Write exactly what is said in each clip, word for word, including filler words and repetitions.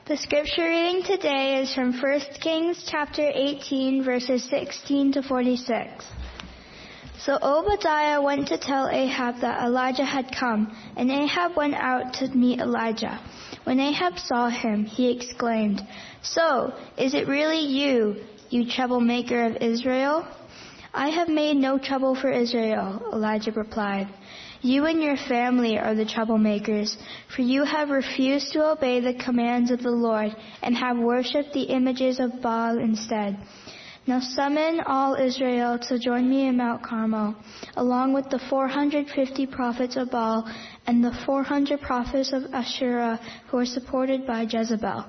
The scripture reading today is from First Kings chapter eighteen, verses sixteen to forty-six. So Obadiah went to tell Ahab that Elijah had come, and Ahab went out to meet Elijah. When Ahab saw him, he exclaimed, "So, is it really you, you troublemaker of Israel?" "I have made no trouble for Israel," Elijah replied. "You and your family are the troublemakers, for you have refused to obey the commands of the Lord and have worshipped the images of Baal instead. Now summon all Israel to join me in Mount Carmel, along with the four hundred fifty prophets of Baal and the four hundred prophets of Asherah who are supported by Jezebel."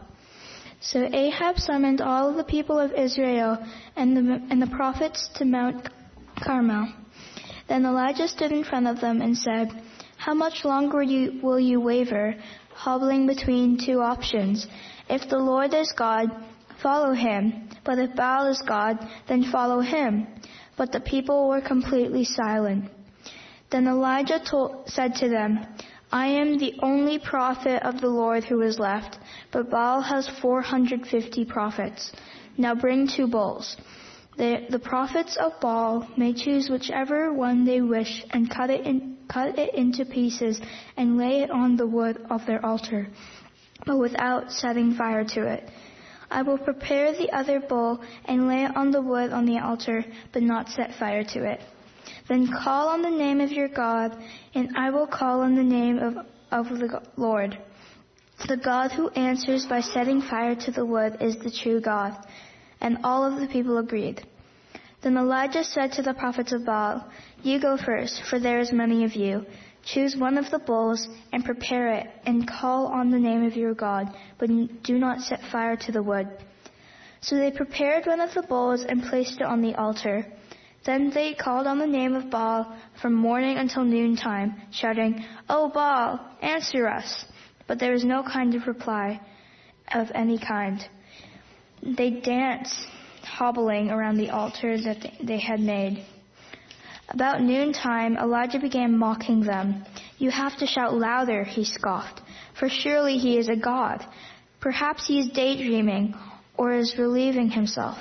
So Ahab summoned all of the people of Israel and the, and the prophets to Mount Carmel. Then Elijah stood in front of them and said, "How much longer you, will you waver, hobbling between two options? If the Lord is God, follow him. But if Baal is God, then follow him." But the people were completely silent. Then Elijah told, said to them, "I am the only prophet of the Lord who is left, but Baal has four hundred fifty prophets. Now bring two bulls. The, the prophets of Baal may choose whichever one they wish and cut it, in, cut it into pieces and lay it on the wood of their altar, but without setting fire to it. I will prepare the other bull and lay it on the wood on the altar, but not set fire to it. Then call on the name of your God, and I will call on the name of, of the Lord. The God who answers by setting fire to the wood is the true God." And all of the people agreed. Then Elijah said to the prophets of Baal, "You go first, for there is many of you. Choose one of the bulls and prepare it, and call on the name of your God, but do not set fire to the wood." So they prepared one of the bulls and placed it on the altar. Then they called on the name of Baal from morning until noontime, shouting, "O Baal, answer us!" But there was no kind of reply of any kind. They danced, hobbling around the altar that they had made. About noontime, Elijah began mocking them. "You have to shout louder," he scoffed, "for surely he is a god. Perhaps he is daydreaming or is relieving himself.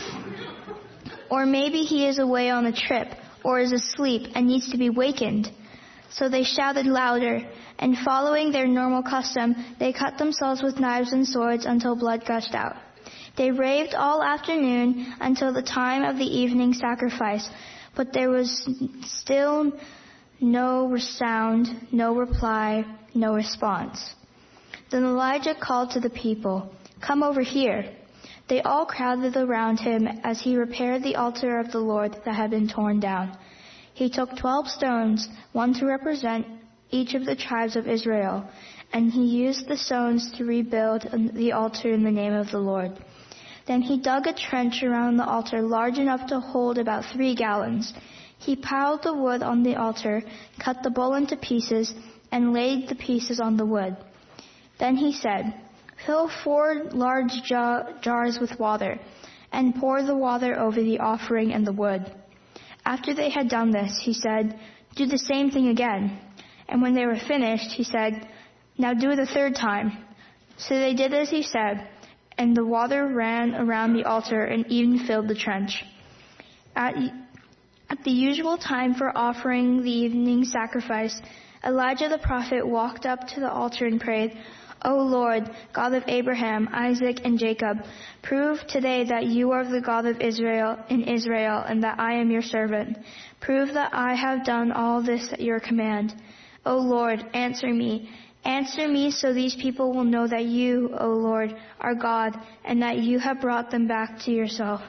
Or maybe he is away on a trip or is asleep and needs to be wakened." So they shouted louder, and following their normal custom, they cut themselves with knives and swords until blood gushed out. They raved all afternoon until the time of the evening sacrifice, but there was still no sound, no reply, no response. Then Elijah called to the people, "Come over here." They all crowded around him as he repaired the altar of the Lord that had been torn down. He took twelve stones, one to represent each of the tribes of Israel, and he used the stones to rebuild the altar in the name of the Lord. Then he dug a trench around the altar large enough to hold about three gallons. He piled the wood on the altar, cut the bull into pieces, and laid the pieces on the wood. Then he said, "Fill four large jar- jars with water, and pour the water over the offering and the wood." After they had done this, he said, "Do the same thing again." And when they were finished, he said, "Now do it a third time." So they did as he said, and the water ran around the altar and even filled the trench. At, at the usual time for offering the evening sacrifice, Elijah the prophet walked up to the altar and prayed, "O Lord, God of Abraham, Isaac, and Jacob, prove today that you are the God of Israel in Israel and that I am your servant. Prove that I have done all this at your command. O Lord, answer me. Answer me so these people will know that you, O Lord, are God and that you have brought them back to yourself."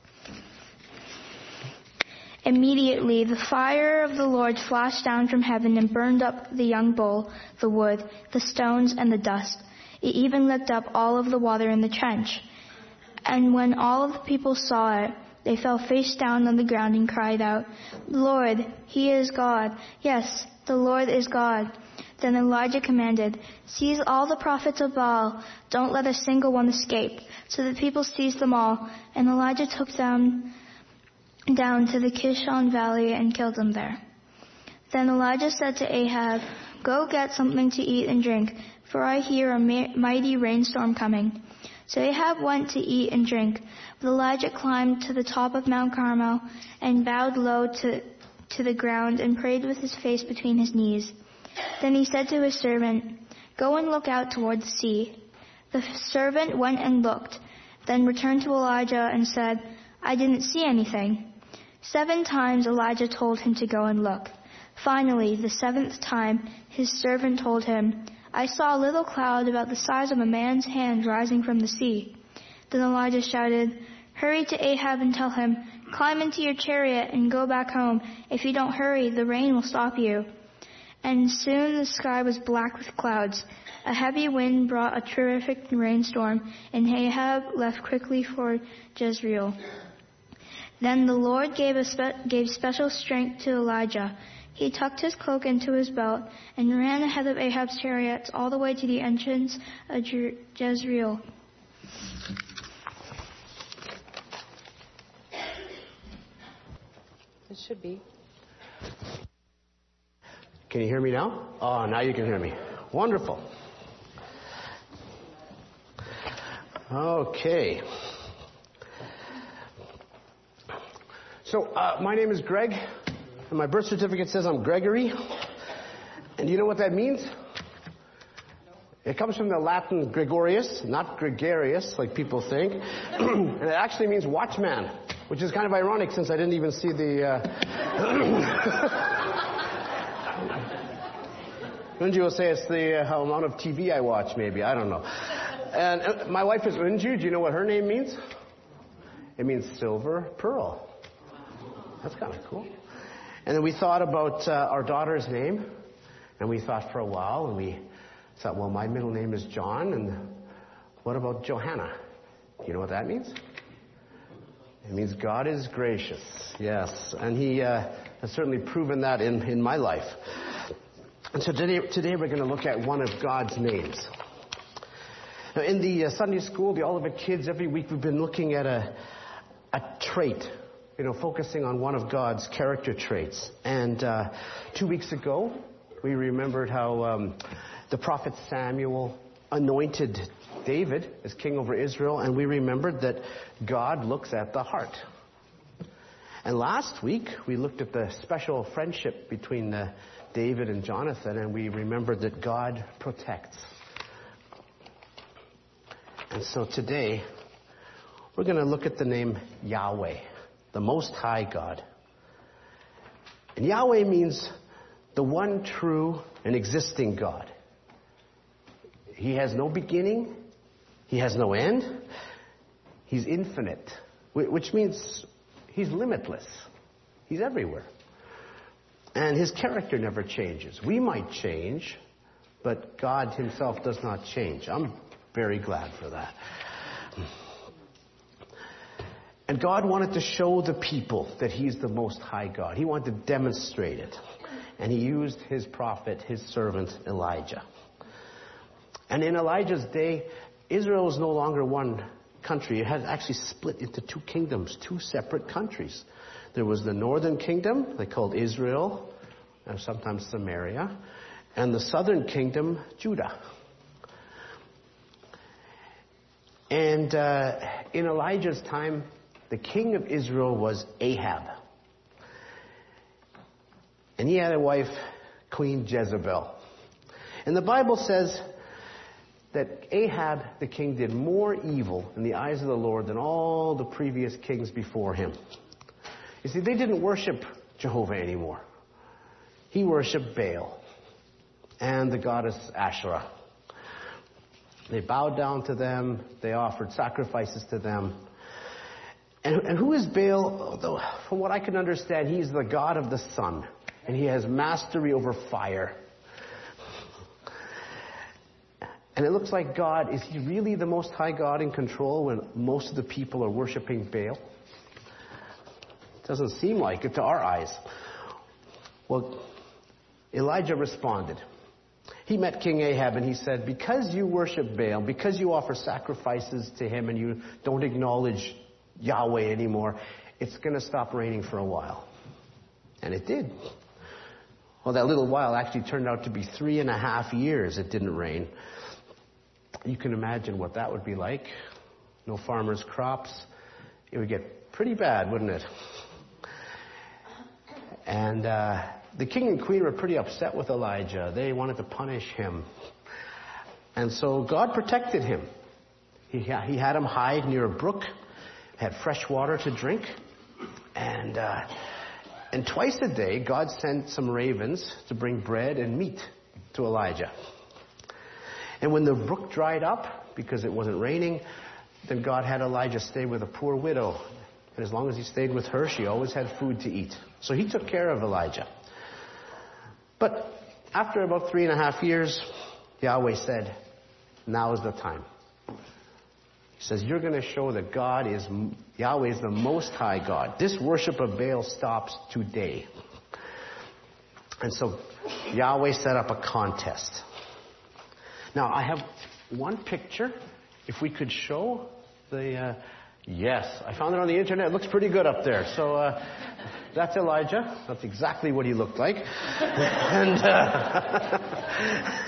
Immediately the fire of the Lord flashed down from heaven and burned up the young bull, the wood, the stones, and the dust. It even licked up all of the water in the trench. And when all of the people saw it, they fell face down on the ground and cried out, "Lord, he is God. Yes, the Lord is God." Then Elijah commanded, "Seize all the prophets of Baal. Don't let a single one escape." So the people seized them all, and Elijah took them down to the Kishon Valley and killed them there. Then Elijah said to Ahab, Go get something to eat and drink, for I hear a mighty rainstorm coming. So Ahab went to eat and drink. But Elijah climbed to the top of Mount Carmel and bowed low to, to the ground and prayed with his face between his knees. Then he said to his servant, Go and look out toward the sea. The servant went and looked, then returned to Elijah and said, I didn't see anything. Seven times Elijah told him to go and look. Finally, the seventh time, his servant told him, I saw a little cloud about the size of a man's hand rising from the sea. Then Elijah shouted, Hurry to Ahab and tell him, Climb into your chariot and go back home. If you don't hurry, the rain will stop you. And soon the sky was black with clouds. A heavy wind brought a terrific rainstorm, and Ahab left quickly for Jezreel. Then the Lord gave, a spe- gave special strength to Elijah. He tucked his cloak into his belt and ran ahead of Ahab's chariots all the way to the entrance of Je- Jezreel. It should be. Can you hear me now? Oh, now you can hear me. Wonderful. Okay. So, uh, my name is Greg, and my birth certificate says I'm Gregory. And you know what that means? It comes from the Latin Gregorius, not gregarious, like people think. And it actually means watchman, which is kind of ironic since I didn't even see the... Uh Unju will say it's the uh, amount of T V I watch, maybe. I don't know. And uh, my wife is Unju. Do you know what her name means? It means silver pearl. That's kind of cool. And then we thought about uh, our daughter's name, and we thought for a while, and we thought, well, my middle name is John, and what about Johanna? Do you know what that means? It means God is gracious. Yes, and he uh, has certainly proven that in, in my life. And so today, today we're going to look at one of God's names. Now, in the uh, Sunday school, the Olivet kids, every week we've been looking at a, a trait, you know, focusing on one of God's character traits. And uh, two weeks ago, we remembered how um, the prophet Samuel anointed David as king over Israel, and we remembered that God looks at the heart. And last week, we looked at the special friendship between the David and Jonathan, and we remembered that God protects. And so today, we're going to look at the name Yahweh, the Most High God. And Yahweh means the one true and existing God. He has no beginning. He has no end. He's infinite, which means he's limitless. He's everywhere. And his character never changes. We might change, but God himself does not change. I'm very glad for that. And God wanted to show the people that he's the Most High God. He wanted to demonstrate it. And he used his prophet, his servant Elijah. And in Elijah's day, Israel was no longer one country. It had actually split into two kingdoms, two separate countries. There was the northern kingdom, they called Israel, and sometimes Samaria, and the southern kingdom, Judah. And uh, in Elijah's time, the king of Israel was Ahab. And he had a wife, Queen Jezebel. And the Bible says that Ahab, the king, did more evil in the eyes of the Lord than all the previous kings before him. You see, they didn't worship Jehovah anymore. He worshipped Baal and the goddess Asherah. They bowed down to them. They offered sacrifices to them. And, and who is Baal? Although, from what I can understand, he's the god of the sun. And he has mastery over fire. And it looks like God, is he really the Most High God in control when most of the people are worshiping Baal? Doesn't seem like it to our eyes. Well, Elijah responded. He met King Ahab and he said, because you worship Baal, because you offer sacrifices to him and you don't acknowledge Yahweh anymore, it's going to stop raining for a while. And it did. Well, that little while actually turned out to be three and a half years it didn't rain. You can imagine what that would be like. No farmers' crops. It would get pretty bad, wouldn't it? And uh, the king and queen were pretty upset with Elijah. They wanted to punish him. And so God protected him. He, he had him hide near a brook, had fresh water to drink. And, uh, and twice a day, God sent some ravens to bring bread and meat to Elijah. And when the brook dried up, because it wasn't raining, then God had Elijah stay with a poor widow. And as long as he stayed with her, she always had food to eat. So he took care of Elijah. But after about three and a half years, Yahweh said, now is the time. He says, you're going to show that God is, Yahweh is the Most High God. This worship of Baal stops today. And so Yahweh set up a contest. Now, I have one picture. If we could show the... Uh, yes, I found it on the internet. It looks pretty good up there. So uh, that's Elijah. That's exactly what he looked like. And uh,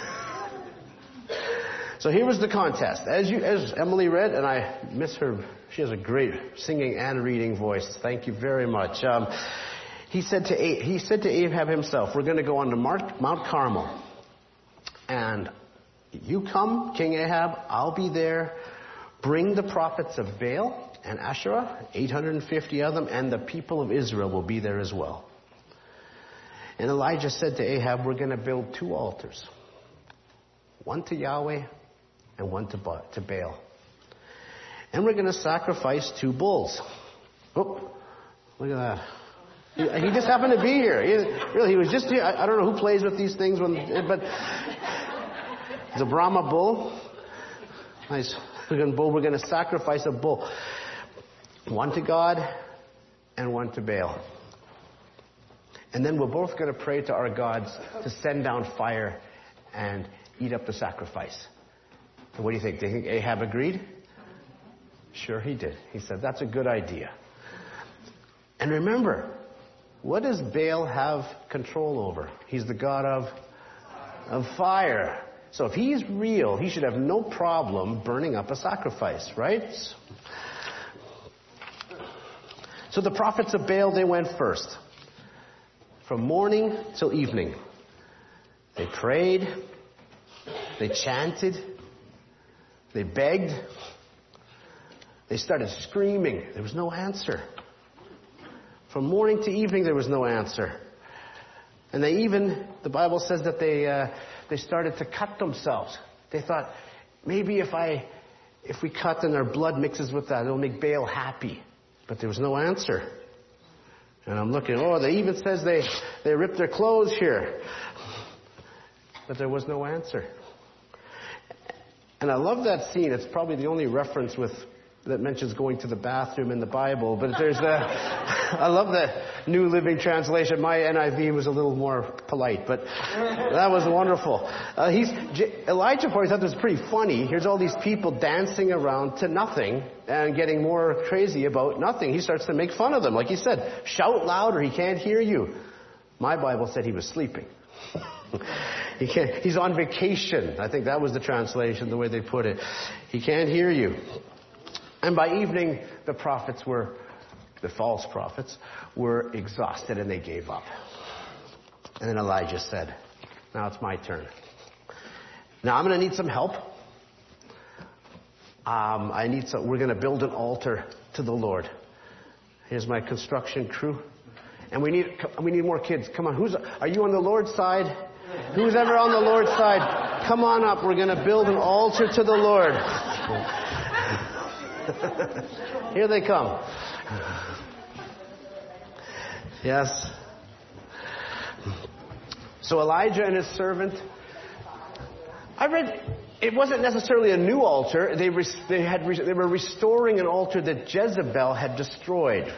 so here was the contest. As you, as Emily read, and I miss her. She has a great singing and reading voice. Thank you very much. Um, he said to he said to Ahab himself, "We're going to go on to Mount Carmel, and you come, King Ahab. I'll be there. Bring the prophets of Baal and Asherah, eight hundred fifty of them, and the people of Israel will be there as well." And Elijah said to Ahab, we're going to build two altars. One to Yahweh and one to Baal. And we're going to sacrifice two bulls. Oh, look at that. He, he just happened to be here. He, really, he was just here. I, I don't know who plays with these things, when, but it's a Brahma bull. Nice. Bull. We're going to sacrifice a bull. One to God and one to Baal. And then we're both going to pray to our gods to send down fire and eat up the sacrifice. And what do you think? Do you think Ahab agreed? Sure he did. He said, that's a good idea. And remember, what does Baal have control over? He's the god of, of fire. So if he's real, he should have no problem burning up a sacrifice, right? So the prophets of Baal, they went first. From morning till evening. They prayed. They chanted. They begged. They started screaming. There was no answer. From morning to evening, there was no answer. And they even, the Bible says that they... Uh, They started to cut themselves. They thought, maybe if I, if we cut and our blood mixes with that, it'll make Baal happy. But there was no answer. And I'm looking, oh, they even says they, they ripped their clothes here. But there was no answer. And I love that scene. It's probably the only reference with that mentions going to the bathroom in the Bible. But there's a, I love the New Living Translation. My N I V was a little more polite, but that was wonderful. Uh, he's, Elijah probably thought this was pretty funny. Here's all these people dancing around to nothing and getting more crazy about nothing. He starts to make fun of them. Like he said, shout louder, he can't hear you. My Bible said he was sleeping. he can't, he's on vacation. I think that was the translation, the way they put it. He can't hear you. And by evening, the prophets were, the false prophets, were exhausted and they gave up. And then Elijah said, now it's my turn. Now I'm going to need some help. Um, I need some, we're going to build an altar to the Lord. Here's my construction crew. And we need, we need more kids. Come on, who's, are you on the Lord's side? Who's ever on the Lord's side? Come on up. We're going to build an altar to the Lord. Here they come. Yes. So Elijah and his servant, I read, it wasn't necessarily a new altar. They, res, they, had, they were restoring an altar that Jezebel had destroyed.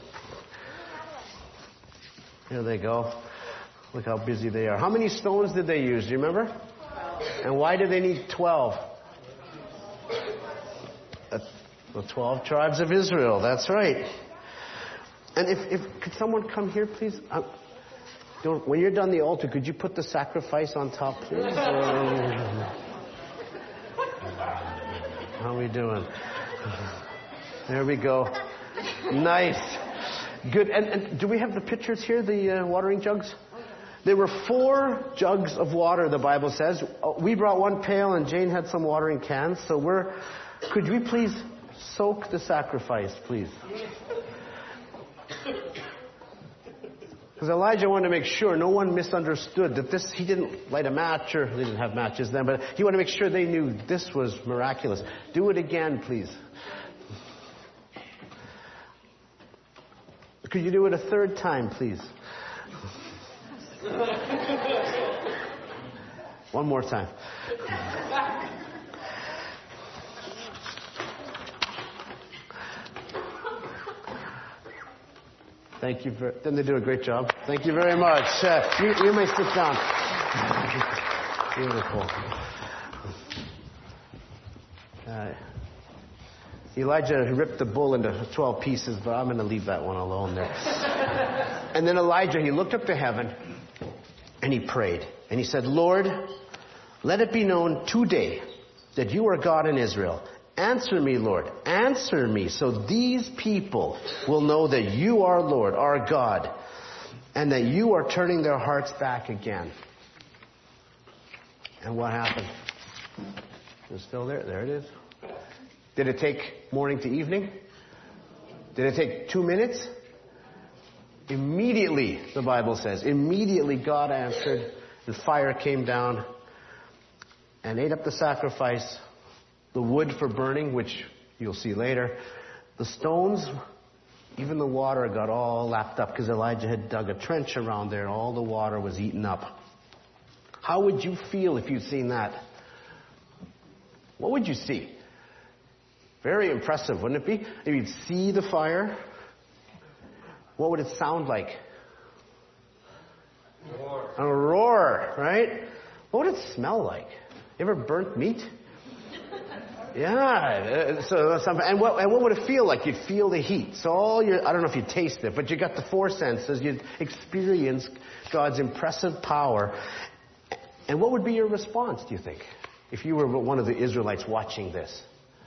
Here they go. Look how busy they are. How many stones did they use? Do you remember? And why did they need twelve? The twelve tribes of Israel. That's right. And if, if could someone come here, please? Uh, Don't, when you're done the altar, could you put the sacrifice on top, please? Or, how are we doing? There we go. Nice. Good. And, and do we have the pictures here, the uh, watering jugs? There were four jugs of water, the Bible says. We brought one pail and Jane had some watering cans. So we're, could we please soak the sacrifice, please? Because Elijah wanted to make sure no one misunderstood that this, he didn't light a match, or they didn't have matches then, but he wanted to make sure they knew this was miraculous. Do it again, please. Could you do it a third time, please? One more time. Thank you. For, didn't they do a great job? Thank you very much. Uh, you, you may sit down. Beautiful. Uh, Elijah ripped the bull into twelve pieces, but I'm going to leave that one alone there. And then Elijah, he looked up to heaven and he prayed. And he said, Lord, let it be known today that you are God in Israel. Answer me, Lord. Answer me, so these people will know that you are Lord, our God, and that you are turning their hearts back again. And what happened? It's still there. There it is. Did it take morning to evening? Did it take two minutes? Immediately, the Bible says, immediately God answered, and fire came down and ate up the sacrifice, the wood for burning, which you'll see later, the stones, even the water got all lapped up because Elijah had dug a trench around there and all the water was eaten up. How would you feel if you'd seen that? What would you see? Very impressive, wouldn't it be? If you'd see the fire, what would it sound like? Roar. A roar, right? What would it smell like? You ever burnt meat? Yeah. So, and what, and what would it feel like? You'd feel the heat. So all your, I don't know if you taste it, but you got the four senses. You'd experience God's impressive power. And what would be your response, do you think, if you were one of the Israelites watching this?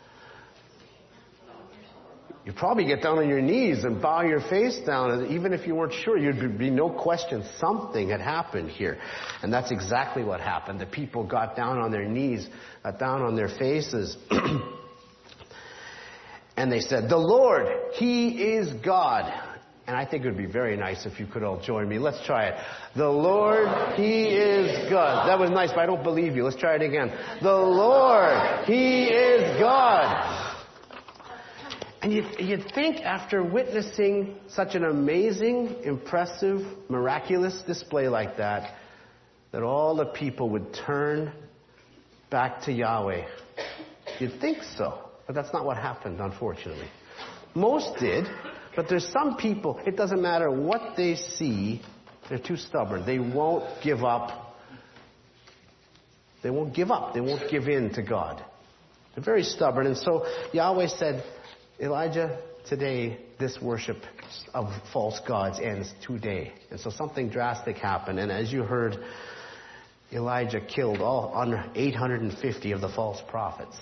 You'd probably get down on your knees and bow your face down. And even if you weren't sure, you'd be no question something had happened here. And that's exactly what happened. The people got down on their knees, got down on their faces. And they said, the Lord, He is God. And I think it would be very nice if you could all join me. Let's try it. The Lord, He is God. That was nice, but I don't believe you. Let's try it again. The Lord, He is God. And you'd, you'd think after witnessing such an amazing, impressive, miraculous display like that, that all the people would turn back to Yahweh. You'd think so, but that's not what happened, unfortunately. Most did, but there's some people, it doesn't matter what they see, they're too stubborn. They won't give up. They won't give up. They won't give in to God. They're very stubborn. And so Yahweh said, Elijah, today this worship of false gods ends today. And so something drastic happened. And as you heard, Elijah killed all eight hundred fifty of the false prophets.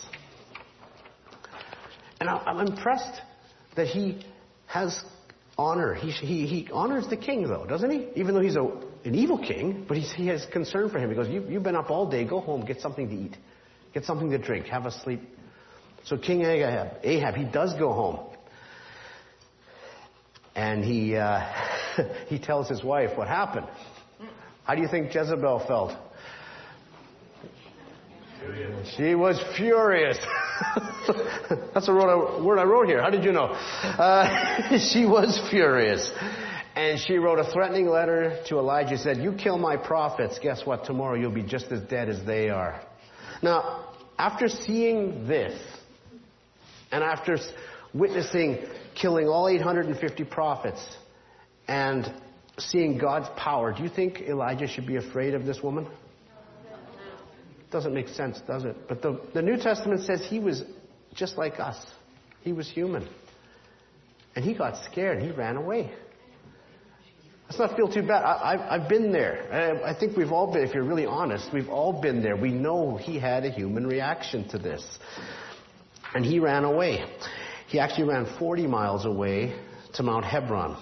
And I'm impressed that he has honor. He, he, he honors the king, though, doesn't he? Even though he's a, an evil king, but he's, he has concern for him. He goes, you, you've been up all day. Go home. Get something to eat. Get something to drink. Have a sleep. So King Ahab, Ahab, he does go home. And he uh, he tells his wife what happened. How do you think Jezebel felt? Furious. She was furious. That's a word I wrote here. How did you know? Uh, she was furious. And she wrote a threatening letter to Elijah. Said, you kill my prophets, guess what? Tomorrow you'll be just as dead as they are. Now, after seeing this, and after witnessing killing all eight hundred fifty prophets and seeing God's power, do you think Elijah should be afraid of this woman? Doesn't make sense, does it? But the, the New Testament says he was just like us. He was human. And he got scared. He ran away. Let's not feel too bad. I, I've, I've been there. I, I think we've all been, if you're really honest, we've all been there. We know he had a human reaction to this. And he ran away. He actually ran forty miles away to Mount Hebron.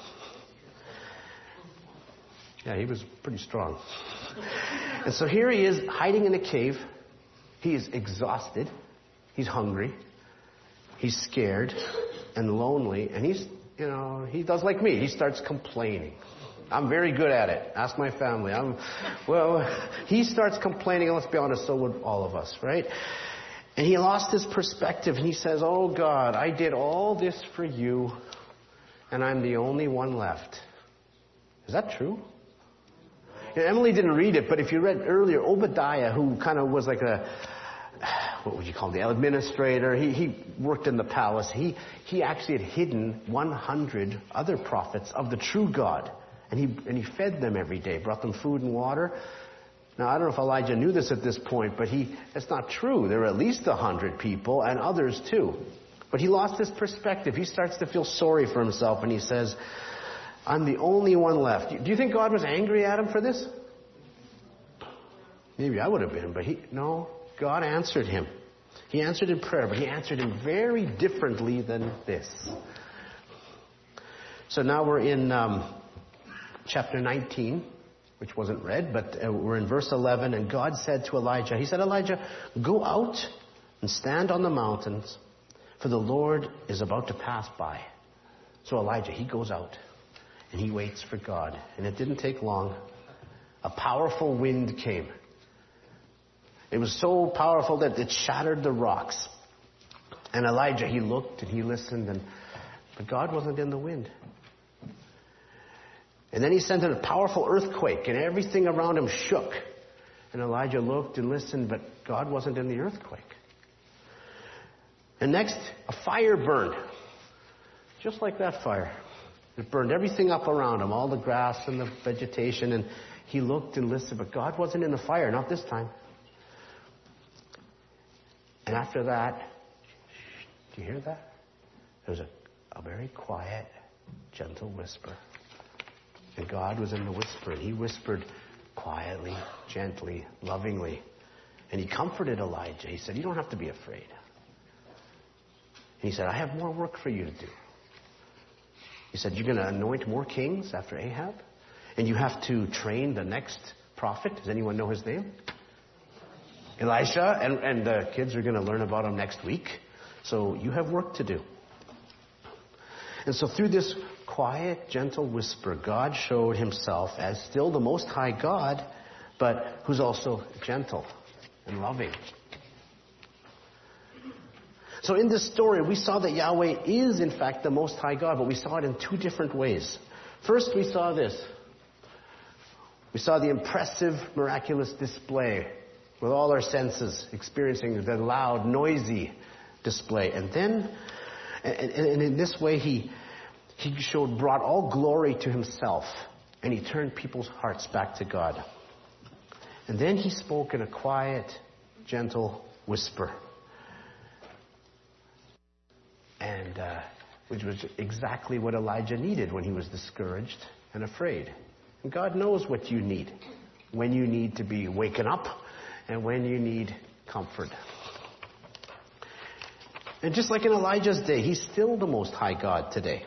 Yeah, he was pretty strong. And so here he is hiding in a cave. He is exhausted. He's hungry. He's scared and lonely. And he's, you know, he does like me. He starts complaining. I'm very good at it. Ask my family. I'm, well, he starts complaining, and let's be honest, so would all of us, right? And he lost his perspective, and he says, oh God, I did all this for you, and I'm the only one left. Is that true? You know, Emily didn't read it, but if you read earlier, Obadiah, who kind of was like a, what would you call him, the administrator, he, he worked in the palace. He, he actually had hidden one hundred other prophets of the true God. And he, and he fed them every day, brought them food and water. Now, I don't know if Elijah knew this at this point, but he, that's not true. There were at least a hundred people, and others too. But he lost his perspective. He starts to feel sorry for himself, and he says, I'm the only one left. Do you think God was angry at him for this? Maybe I would have been, but he, no, God answered him. He answered in prayer, but he answered him very differently than this. So now we're in um, chapter nineteen, which wasn't read, but uh, we're in verse eleven, and God said to Elijah, he said, Elijah, go out and stand on the mountains, for the Lord is about to pass by. So Elijah, he goes out, and he waits for God. And it didn't take long. A powerful wind came. It was so powerful that it shattered the rocks. And Elijah, he looked and he listened, and but God wasn't in the wind. And then he sent in a powerful earthquake, and everything around him shook. And Elijah looked and listened, but God wasn't in the earthquake. And next, a fire burned. Just like that fire. It burned everything up around him, all the grass and the vegetation. And he looked and listened, but God wasn't in the fire, not this time. And after that, do you hear that? There was a, a very quiet, gentle whisper. And God was in the whisper, and he whispered quietly, gently, lovingly. And he comforted Elijah. He said, you don't have to be afraid. And he said, I have more work for you to do. He said, you're going to anoint more kings after Ahab? And you have to train the next prophet. Does anyone know his name? Elisha. And, and the kids are going to learn about him next week. So you have work to do. And so through this quiet, gentle whisper, God showed himself as still the Most High God, but who's also gentle and loving. So in this story, we saw that Yahweh is, in fact, the Most High God, but we saw it in two different ways. First, we saw this. We saw the impressive, miraculous display with all our senses experiencing the loud, noisy display. And then, and, and in this way, he, he showed, brought all glory to himself, and he turned people's hearts back to God. And then he spoke in a quiet, gentle whisper. And uh, which was exactly what Elijah needed when he was discouraged and afraid. And God knows what you need. When you need to be waken up and when you need comfort. And just like in Elijah's day, he's still the Most High God today.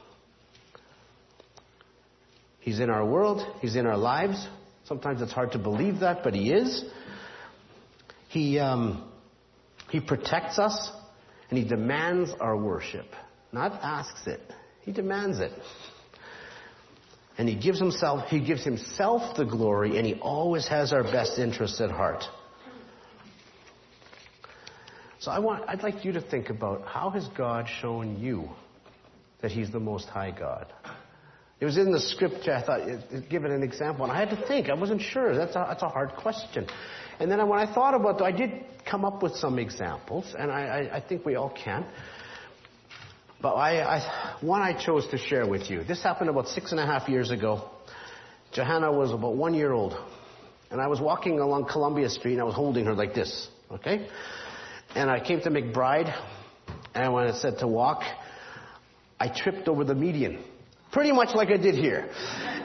He's in our world. He's in our lives. Sometimes it's hard to believe that, but he is. He, um, he protects us. And he demands our worship. Not asks it. He demands it. And he gives himself, he gives himself the glory, and he always has our best interests at heart. So I want, I'd like you to think about, how has God shown you that he's the Most High God? It was in the scripture. I thought, it, it, give it an example. And I had to think. I wasn't sure. That's a, that's a hard question. And then when I thought about it, I did come up with some examples. And I, I, I think we all can. But I, I, one I chose to share with you. This happened about six and a half years ago. Johanna was about one year old. And I was walking along Columbia Street, and I was holding her like this. Okay? And I came to McBride. And when it said to walk, I tripped over the median. Pretty much like I did here.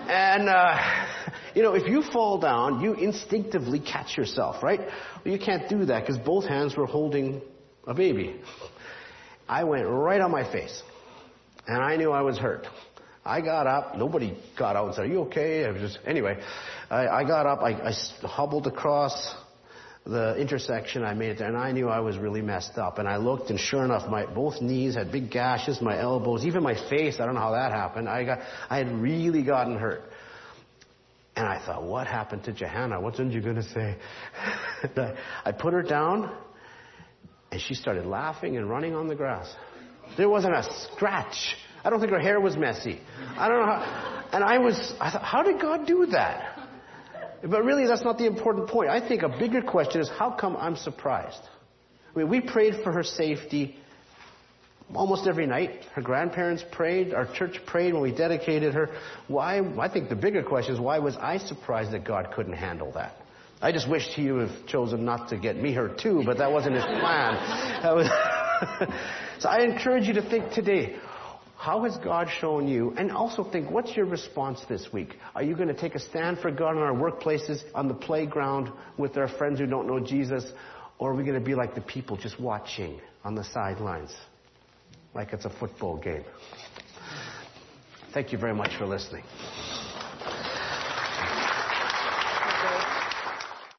And, uh, you know, if you fall down, you instinctively catch yourself, right? Well, you can't do that because both hands were holding a baby. I went right on my face. And I knew I was hurt. I got up. Nobody got out and said, "Are you okay?" I was just, anyway, I, I got up. I, I hobbled across the intersection. I made it there, and I knew I was really messed up. And I looked, and sure enough, my both knees had big gashes, my elbows, even my face. I don't know how that happened. I got, I had really gotten hurt. And I thought, what happened to Johanna? What's Unju going to say? I, I put her down, and she started laughing and running on the grass. There wasn't a scratch. I don't think her hair was messy. I don't know how. And I was, I thought, how did God do that? But really, that's not the important point. I think a bigger question is, how come I'm surprised? I mean, we prayed for her safety almost every night. Her grandparents prayed. Our church prayed when we dedicated her. Why? I think the bigger question is, why was I surprised that God couldn't handle that? I just wished he would have chosen not to get me hurt too, but that wasn't his plan. That was so I encourage you to think today, how has God shown you? And also think, what's your response this week? Are you going to take a stand for God in our workplaces, on the playground, with our friends who don't know Jesus? Or are we going to be like the people just watching on the sidelines, like it's a football game? Thank you very much for listening.